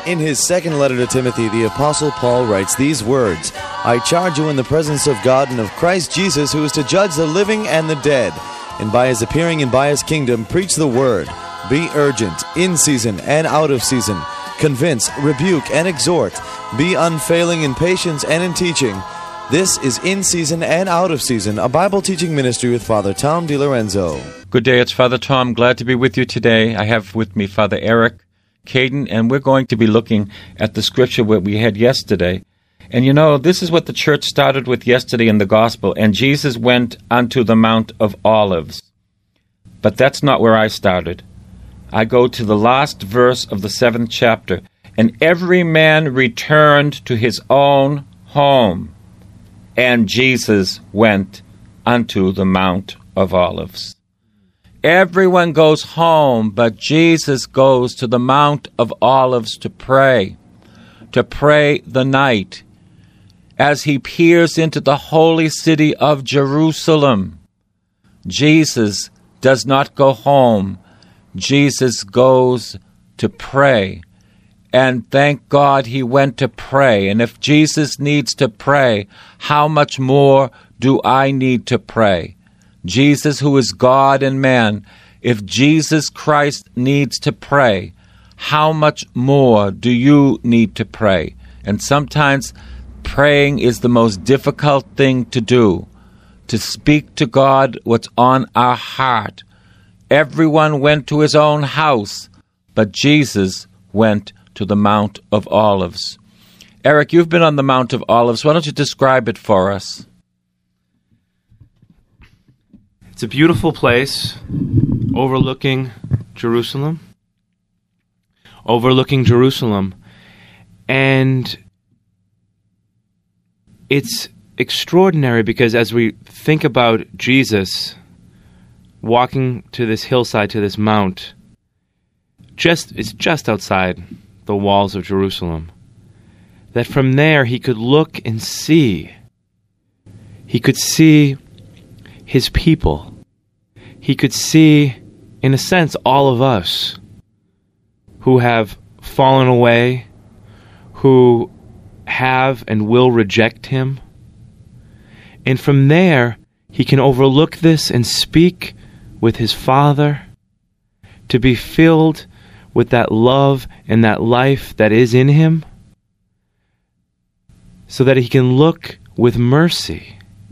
In his second letter to Timothy, the Apostle Paul writes these words, I charge you in the presence of God and of Christ Jesus, who is to judge the living and the dead, and by his appearing and by his kingdom, preach the word. Be urgent, in season and out of season. Convince, rebuke, and exhort. Be unfailing in patience and in teaching. This is In Season and Out of Season, a Bible teaching ministry with Father Tom DiLorenzo. Good day, it's Father Tom. Glad to be with you today. I have with me Father Eric Caden, and we're going to be looking at the scripture that we had yesterday. And you know, this is what the church started with yesterday in the gospel, and Jesus went unto the Mount of Olives. But that's not where I started. I go to the last verse of the 7th chapter. And every man returned to his own home, and Jesus went unto the Mount of Olives. Everyone goes home, but Jesus goes to the Mount of Olives to pray the night, as he peers into the holy city of Jerusalem. Jesus does not go home. Jesus goes to pray. And thank God he went to pray. And if Jesus needs to pray, how much more do I need to pray? Jesus, who is God and man, if Jesus Christ needs to pray, how much more do you need to pray? And sometimes praying is the most difficult thing to do, to speak to God what's on our heart. Everyone went to his own house, but Jesus went to the Mount of Olives. Eric, you've been on the Mount of Olives. Why don't you describe it for us? It's a beautiful place overlooking Jerusalem. And it's extraordinary because as we think about Jesus walking to this hillside, to this mount, it's just outside the walls of Jerusalem, that from there he could look and see. He could see his people. He could see, in a sense, all of us who have fallen away, who have and will reject him. And from there, he can overlook this and speak with his Father, to be filled with that love and that life that is in him, so that he can look with mercy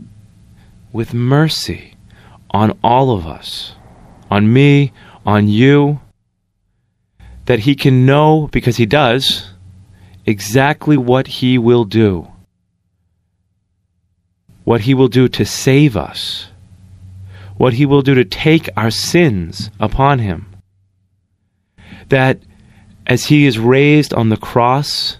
on all of us, on me, on you, that he can know, because he does, exactly what he will do. What he will do to save us. What he will do to take our sins upon him. That as he is raised on the cross,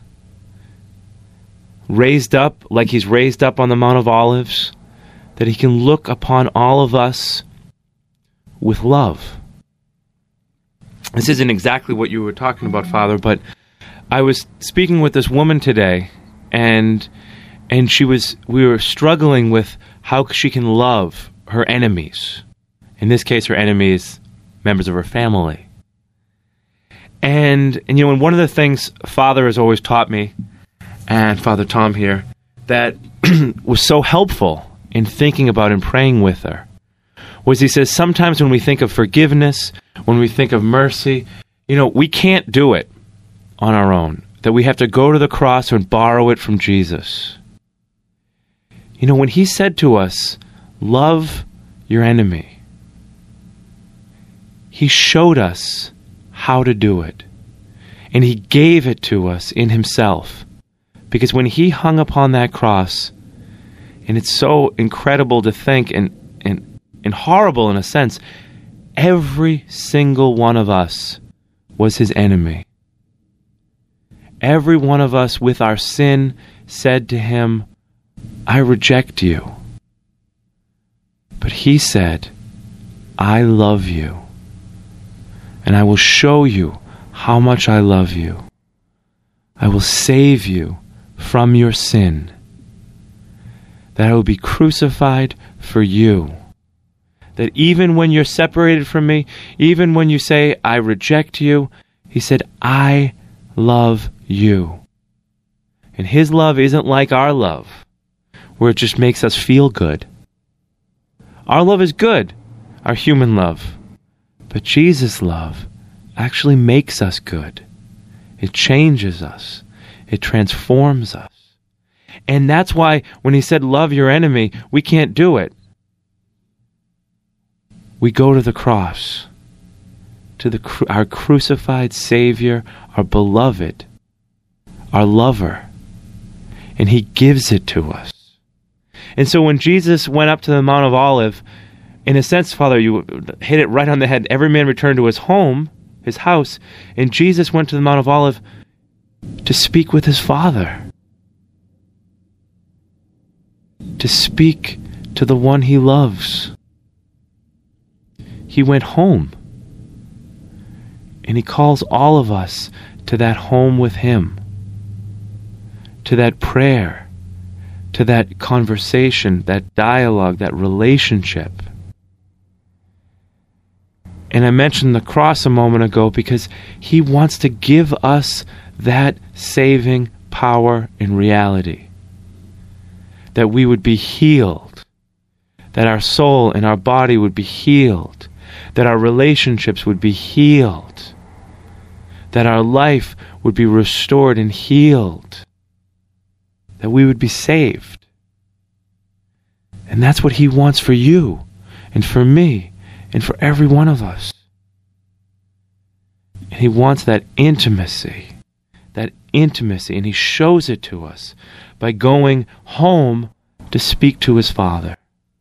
raised up like he's raised up on the Mount of Olives, that he can look upon all of us with love. This isn't exactly what you were talking about, Father, but I was speaking with this woman today, and we were struggling with how she can love her enemies. In this case, her enemies, members of her family. And you know, and one of the things Father has always taught me, and Father Tom here, that was so helpful in thinking about and praying with her, was he says, sometimes when we think of forgiveness, when we think of mercy, you know, we can't do it on our own. That we have to go to the cross and borrow it from Jesus. You know, when he said to us, love your enemy, he showed us how to do it. And he gave it to us in himself. Because when he hung upon that cross, and it's so incredible to think and horrible in a sense, every single one of us was his enemy. Every one of us with our sin said to him, I reject you. But he said, I love you. And I will show you how much I love you. I will save you from your sin. That I will be crucified for you. That even when you're separated from me, even when you say, I reject you, he said, I love you. And his love isn't like our love, where it just makes us feel good. Our love is good, our human love. But Jesus' love actually makes us good. It changes us. It transforms us. And that's why when he said, love your enemy, we can't do it. We go to the cross, to our crucified Savior, our beloved, our lover, and he gives it to us. And so when Jesus went up to the Mount of Olives, in a sense, Father, you hit it right on the head. Every man returned to his home, his house, and Jesus went to the Mount of Olives to speak with his Father, to speak to the one he loves. He went home, and he calls all of us to that home with him, to that prayer, to that conversation, that dialogue, that relationship. And I mentioned the cross a moment ago because he wants to give us that saving power and reality. That we would be healed. That our soul and our body would be healed. That our relationships would be healed. That our life would be restored and healed. That we would be saved. And that's what he wants for you and for me and for every one of us. And he wants that intimacy, and he shows it to us by going home to speak to his Father.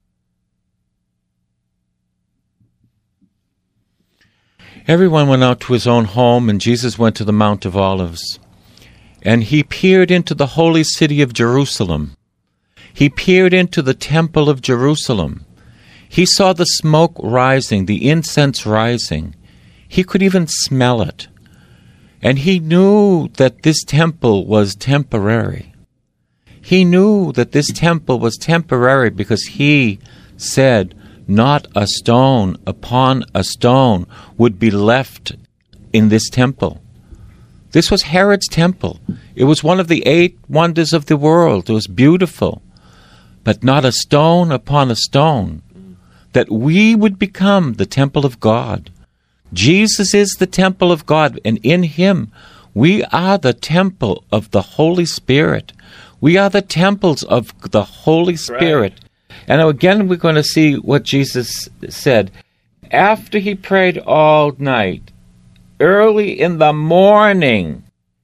Everyone went out to his own home, and Jesus went to the Mount of Olives. And he peered into the holy city of Jerusalem. He peered into the temple of Jerusalem. He saw the smoke rising, the incense rising. He could even smell it. And he knew that this temple was temporary. He knew that this temple was temporary because he said, not a stone upon a stone would be left in this temple. This was Herod's temple. It was one of the 8 wonders of the world. It was beautiful. But not a stone upon a stone. That we would become the temple of God. Jesus is the temple of God, and in him we are the temple of the Holy Spirit. We are the temples of the Holy Spirit. Right. And again, we're going to see what Jesus said. After he prayed all night, early in the morning,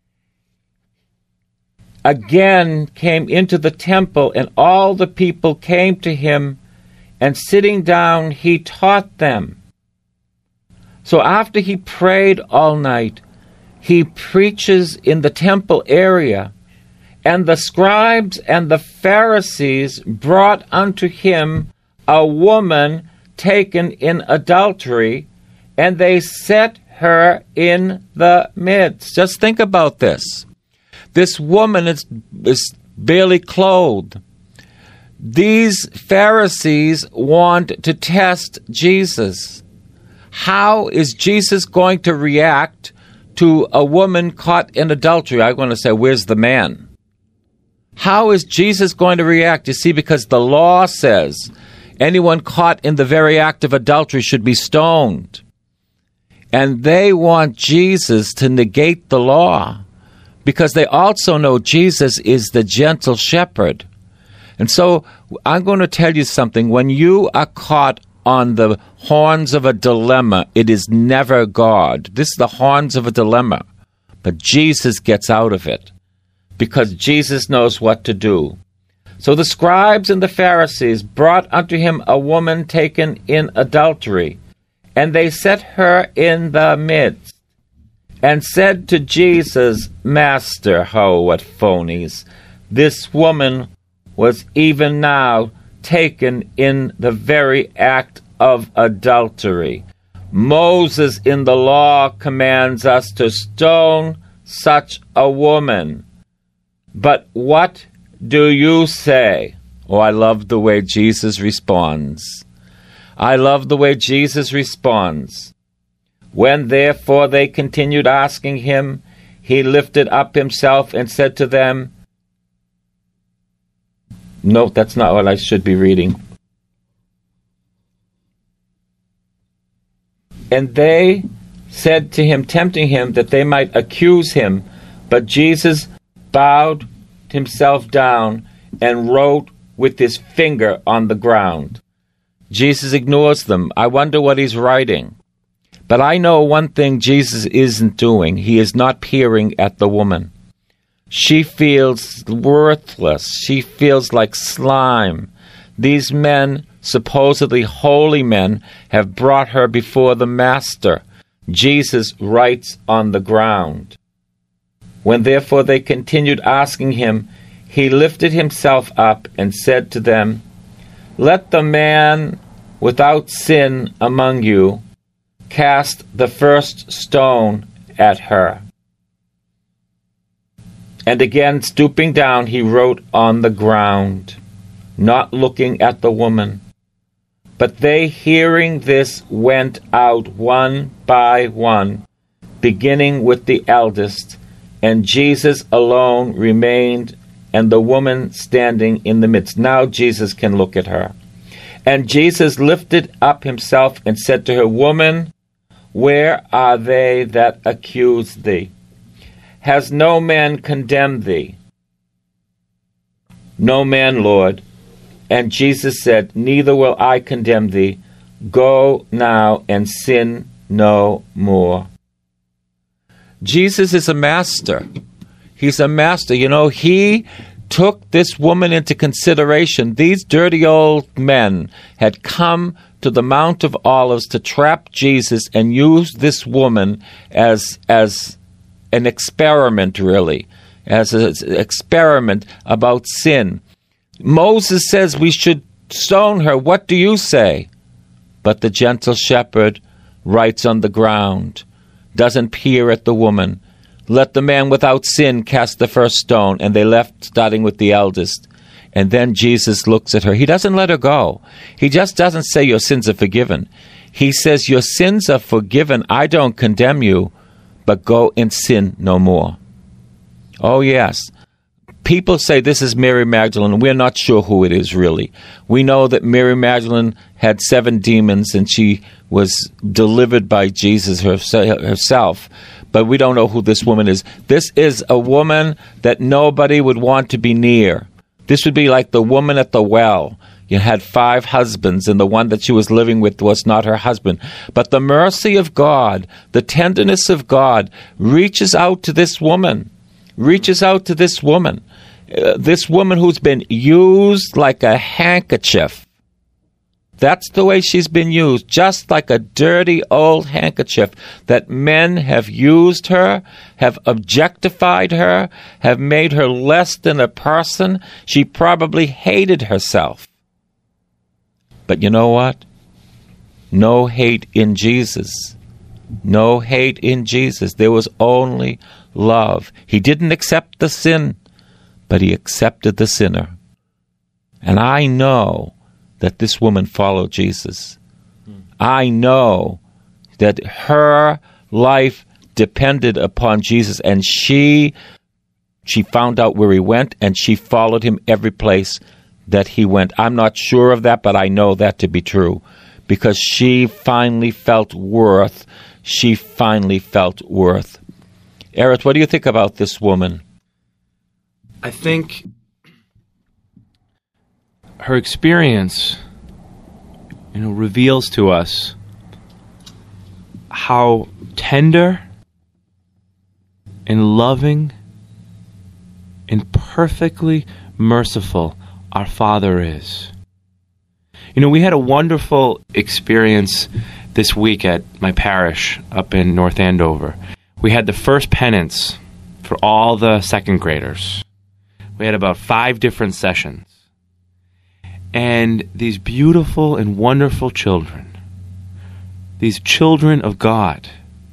again came into the temple, and all the people came to him, and sitting down, he taught them. So after he prayed all night, he preaches in the temple area, and the scribes and the Pharisees brought unto him a woman taken in adultery, and they set her in the midst. Just think about this. This woman is barely clothed. These Pharisees want to test Jesus. How is Jesus going to react to a woman caught in adultery? I'm going to say, where's the man? How is Jesus going to react? You see, because the law says anyone caught in the very act of adultery should be stoned. And they want Jesus to negate the law because they also know Jesus is the gentle shepherd. And so I'm going to tell you something. When you are caught on the horns of a dilemma, it is never God. This is the horns of a dilemma. But Jesus gets out of it because Jesus knows what to do. So the scribes and the Pharisees brought unto him a woman taken in adultery, and they set her in the midst, and said to Jesus, Master, what phonies, this woman was even now taken in the very act of adultery. Moses in the law commands us to stone such a woman. But what do you say? Oh, I love the way Jesus responds. I love the way Jesus responds. When therefore they continued asking him, he lifted up himself and said to them, no, that's not what I should be reading. And they said to him, tempting him, that they might accuse him. But Jesus bowed himself down and wrote with his finger on the ground. Jesus ignores them. I wonder what he's writing. But I know one thing Jesus isn't doing. He is not peering at the woman. She feels worthless. She feels like slime. These men, supposedly holy men, have brought her before the Master. Jesus writes on the ground. When therefore they continued asking him, he lifted himself up and said to them, let the man without sin among you cast the first stone at her. And again, stooping down, he wrote on the ground, not looking at the woman. But they, hearing this, went out one by one, beginning with the eldest, and Jesus alone remained, and the woman standing in the midst. Now Jesus can look at her. And Jesus lifted up himself and said to her, Woman, where are they that accuse thee? Has no man condemned thee? No man, Lord. And Jesus said, Neither will I condemn thee. Go now and sin no more. Jesus is a master. He's a master. You know, he took this woman into consideration. These dirty old men had come to the Mount of Olives to trap Jesus and use this woman as an experiment, really, as an experiment about sin. Moses says we should stone her. What do you say? But the gentle shepherd writes on the ground, doesn't peer at the woman. Let the man without sin cast the first stone. And they left, starting with the eldest. And then Jesus looks at her. He doesn't let her go. He just doesn't say your sins are forgiven. He says your sins are forgiven. I don't condemn you, but go and sin no more. Oh, yes. People say this is Mary Magdalene. We're not sure who it is, really. We know that Mary Magdalene had 7 demons and she was delivered by Jesus herself. But we don't know who this woman is. This is a woman that nobody would want to be near. This would be like the woman at the well. You had 5 husbands, and the one that she was living with was not her husband. But the mercy of God, the tenderness of God, reaches out to this woman. Reaches out to this woman. This woman who's been used like a handkerchief. That's the way she's been used, just like a dirty old handkerchief, that men have used her, have objectified her, have made her less than a person. She probably hated herself. But you know what? No hate in Jesus. No hate in Jesus. There was only love. He didn't accept the sin, but he accepted the sinner. And I know that this woman followed Jesus. I know that her life depended upon Jesus, and she found out where he went, and she followed him every place that he went. I'm not sure of that, but I know that to be true, because she finally felt worth. She finally felt worth. Eric, what do you think about this woman? I think her experience, reveals to us how tender and loving and perfectly merciful our Father is. We had a wonderful experience this week at my parish up in North Andover. We had the first penance for all the second graders. We had about 5 different sessions. And these beautiful and wonderful children, these children of God,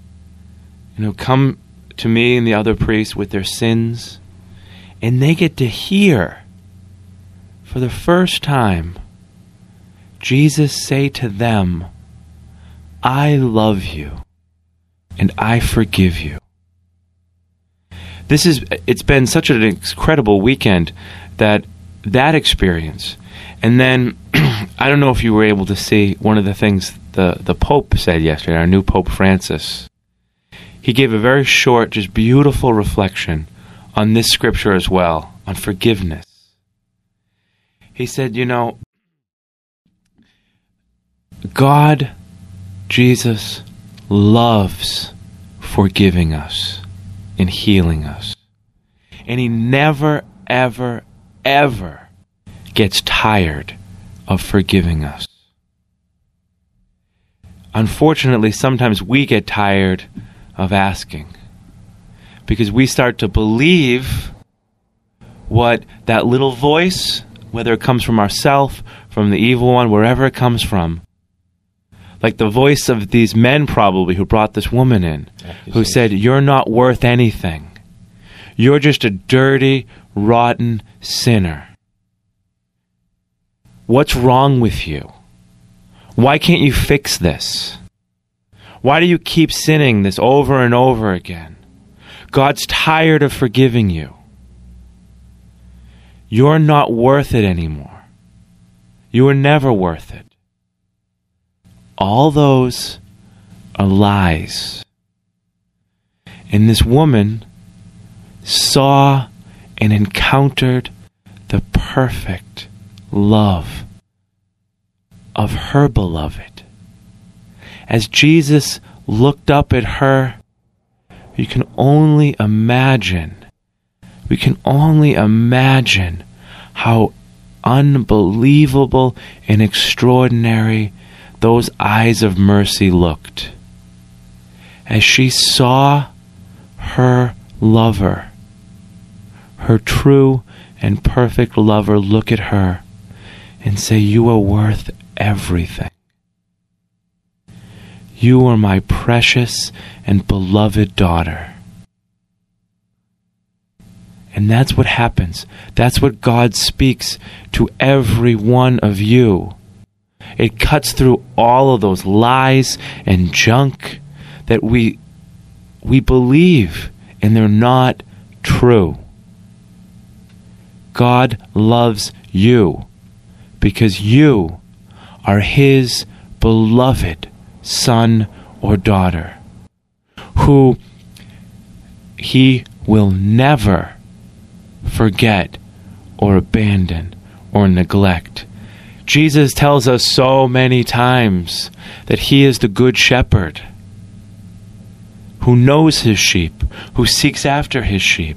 come to me and the other priests with their sins, and they get to hear for the first time Jesus say to them, I love you and I forgive you. It's been such an incredible weekend, that experience. And then, I don't know if you were able to see one of the things the Pope said yesterday, our new Pope Francis. He gave a very short, just beautiful reflection on this scripture as well, on forgiveness. He said, God, Jesus, loves forgiving us and healing us. And He never, ever, ever gets tired of forgiving us. Unfortunately, sometimes we get tired of asking, because we start to believe what that little voice, whether it comes from ourself, from the evil one, wherever it comes from, like the voice of these men probably who brought this woman in, who said, "You're not worth anything. You're just a dirty, rotten sinner. What's wrong with you? Why can't you fix this? Why do you keep sinning this over and over again? God's tired of forgiving you. You're not worth it anymore. You were never worth it." All those are lies. And this woman saw and encountered the perfect love of her beloved. As Jesus looked up at her, we can only imagine how unbelievable and extraordinary those eyes of mercy looked. As she saw her lover, her true and perfect lover, look at her and say, "You are worth everything. You are my precious and beloved daughter." And that's what happens. That's what God speaks to every one of you. It cuts through all of those lies and junk that we believe, and they're not true. God loves you because you are His beloved son or daughter, who He will never forget or abandon or neglect. Jesus tells us so many times that He is the good shepherd who knows His sheep, who seeks after His sheep.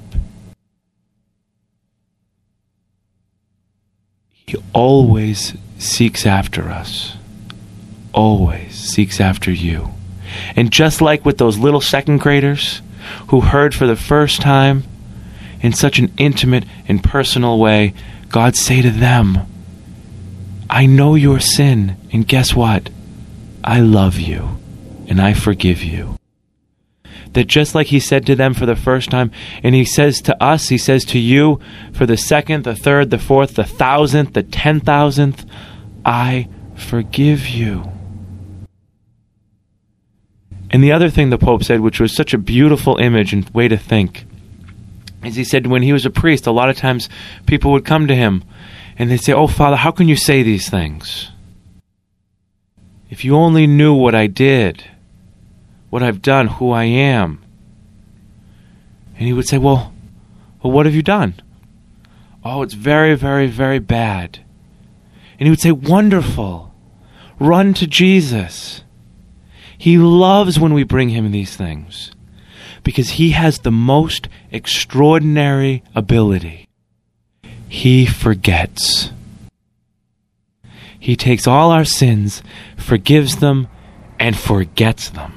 He always seeks after us, always seeks after you. And just like with those little second graders who heard for the first time in such an intimate and personal way, God say to them, "I know your sin, and guess what? I love you, and I forgive you." That just like He said to them for the first time, and He says to us, He says to you for the second, the third, the fourth, the 1,000th, the 10,000th, "I forgive you." And the other thing the Pope said, which was such a beautiful image and way to think, is he said when he was a priest, a lot of times people would come to him and they'd say, "Oh, Father, how can you say these things? If you only knew what I did, what I've done, who I am." And he would say, well, what have you done? "Oh, it's very, very, very bad." And he would say, "Wonderful. Run to Jesus. He loves when we bring Him these things, because He has the most extraordinary ability. He forgets. He takes all our sins, forgives them, and forgets them.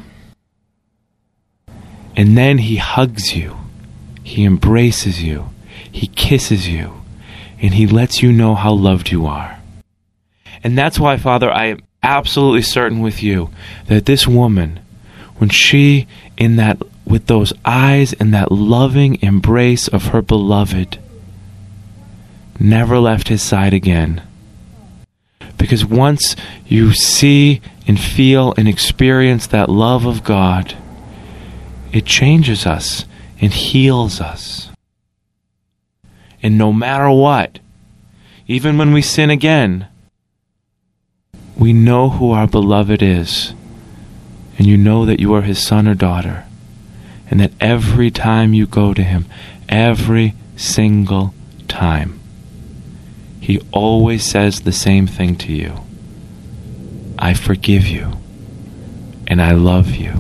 And then He hugs you. He embraces you. He kisses you. And He lets you know how loved you are. And that's why, Father, I am absolutely certain with you that this woman, when she, with those eyes and that loving embrace of her beloved, never left his side again. Because once you see and feel and experience that love of God, it changes us and heals us. And no matter what, even when we sin again, we know who our beloved is. And you know that you are his son or daughter. And that every time you go to him, every single time, he always says the same thing to you. I forgive you. And I love you.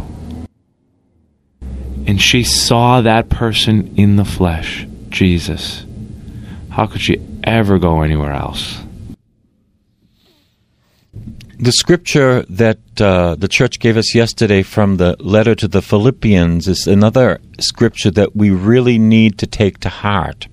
And she saw that person in the flesh, Jesus. How could she ever go anywhere else? The scripture that the church gave us yesterday from the letter to the Philippians is another scripture that we really need to take to heart.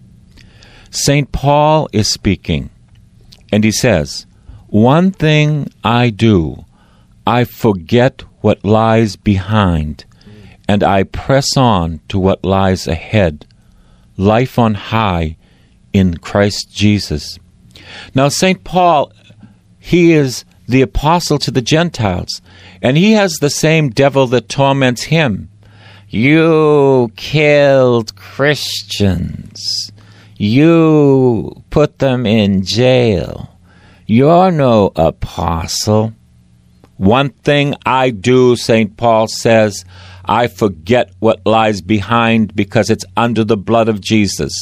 St. Paul is speaking, and he says, "One thing I do, I forget what lies behind, and I press on to what lies ahead, life on high in Christ Jesus." Now, St. Paul, he is the apostle to the Gentiles, and he has the same devil that torments him. You killed Christians. You put them in jail. You're no apostle. One thing I do, St. Paul says, I forget what lies behind because it's under the blood of Jesus.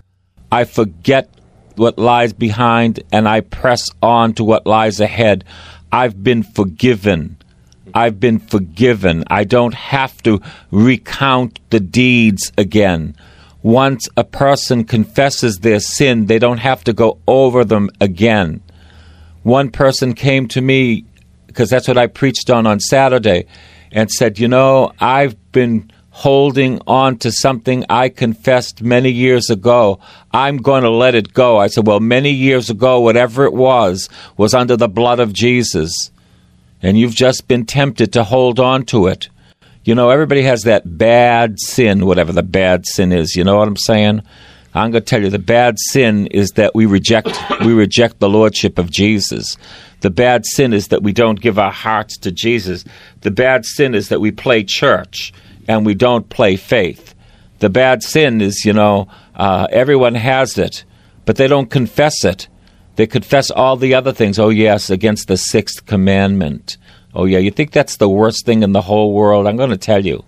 I forget what lies behind and I press on to what lies ahead. I've been forgiven. I've been forgiven. I don't have to recount the deeds again. Once a person confesses their sin, they don't have to go over them again. One person came to me, because that's what I preached on Saturday, and said, I've been holding on to something I confessed many years ago. I'm going to let it go. I said, well, many years ago, whatever it was under the blood of Jesus. And you've just been tempted to hold on to it. Everybody has that bad sin, whatever the bad sin is. You know what I'm saying? I'm going to tell you, the bad sin is that we reject the lordship of Jesus. The bad sin is that we don't give our hearts to Jesus. The bad sin is that we play church and we don't play faith. The bad sin is, everyone has it, but they don't confess it. They confess all the other things. Oh, yes, against the sixth commandment. Oh, yeah, you think that's the worst thing in the whole world? I'm going to tell you.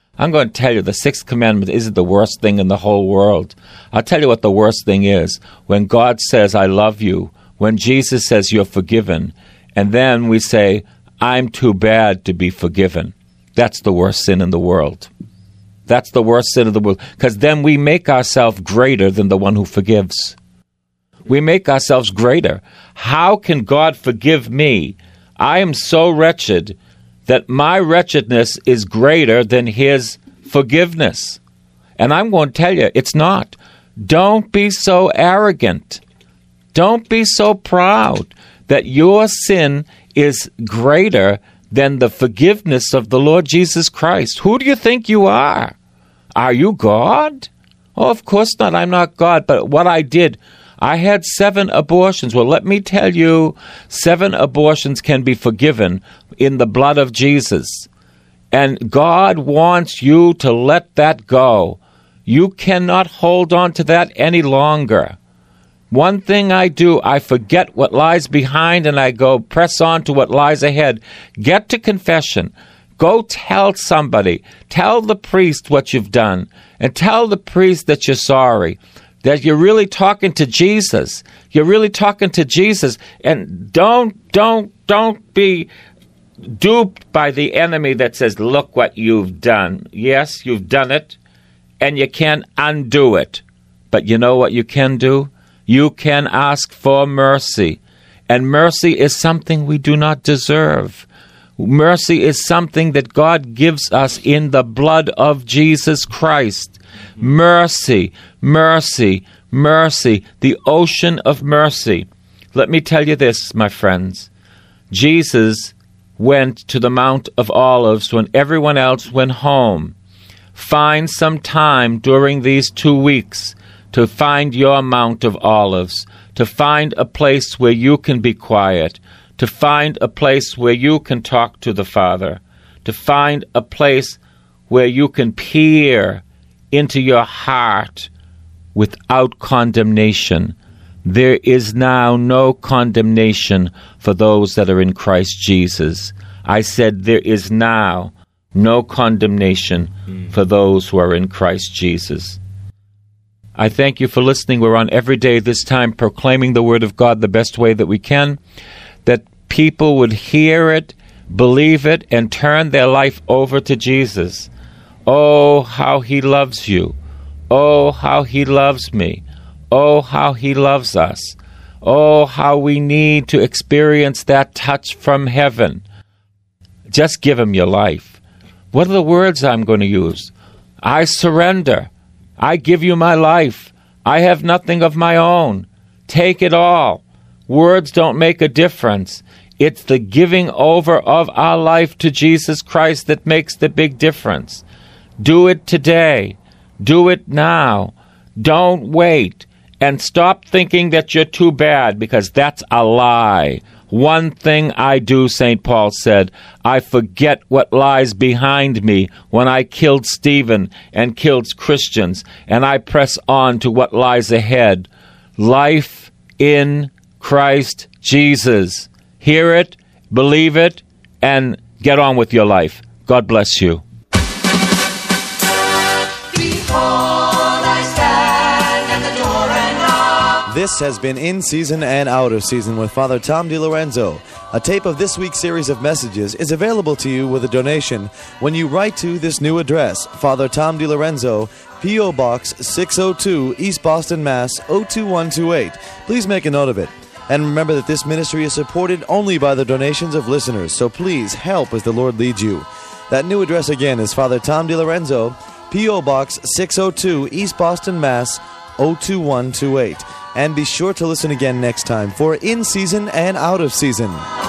The sixth commandment isn't the worst thing in the whole world. I'll tell you what the worst thing is. When God says, I love you, when Jesus says you're forgiven, and then we say, I'm too bad to be forgiven. That's the worst sin in the world. That's the worst sin in the world. Because then we make ourselves greater than the one who forgives. We make ourselves greater. How can God forgive me? I am so wretched that my wretchedness is greater than his forgiveness. And I'm going to tell you, it's not. Don't be so arrogant. Don't be so proud that your sin is greater than the forgiveness of the Lord Jesus Christ. Who do you think you are? Are you God? Oh, of course not. I'm not God. But what I did, I had 7 abortions. Well, let me tell you, 7 abortions can be forgiven in the blood of Jesus. And God wants you to let that go. You cannot hold on to that any longer. One thing I do, I forget what lies behind and I go press on to what lies ahead. Get to confession. Go tell somebody. Tell the priest what you've done. And tell the priest that you're sorry. That you're really talking to Jesus. You're really talking to Jesus. And don't be duped by the enemy that says, look what you've done. Yes, you've done it. And you can't undo it. But you know what you can do? You can ask for mercy. And mercy is something we do not deserve. Mercy is something that God gives us in the blood of Jesus Christ. Mercy, mercy, mercy, the ocean of mercy. Let me tell you this, my friends. Jesus went to the Mount of Olives when everyone else went home. Find some time during these 2 weeks to find your Mount of Olives, to find a place where you can be quiet, to find a place where you can talk to the Father, to find a place where you can peer into your heart without condemnation. There is now no condemnation for those that are in Christ Jesus. I said there is now no condemnation for those who are in Christ Jesus. I thank you for listening. We're on every day this time proclaiming the Word of God the best way that we can, that people would hear it, believe it, and turn their life over to Jesus. Oh, how He loves you. Oh, how He loves me. Oh, how He loves us. Oh, how we need to experience that touch from heaven. Just give Him your life. What are the words I'm going to use? I surrender. I give you my life. I have nothing of my own. Take it all. Words don't make a difference. It's the giving over of our life to Jesus Christ that makes the big difference. Do it today. Do it now. Don't wait. And stop thinking that you're too bad, because that's a lie. One thing I do, St. Paul said, I forget what lies behind me when I killed Stephen and killed Christians, and I press on to what lies ahead. Life in Christ Jesus. Hear it, believe it, and get on with your life. God bless you. This has been In Season and Out of Season with Father Tom DiLorenzo. A tape of this week's series of messages is available to you with a donation when you write to this new address, Father Tom DiLorenzo, P.O. Box 602, East Boston, Mass. 02128. Please make a note of it. And remember that this ministry is supported only by the donations of listeners, so please help as the Lord leads you. That new address again is Father Tom DiLorenzo, P.O. Box 602, East Boston, Mass. 02128. And be sure to listen again next time for In Season and Out of Season.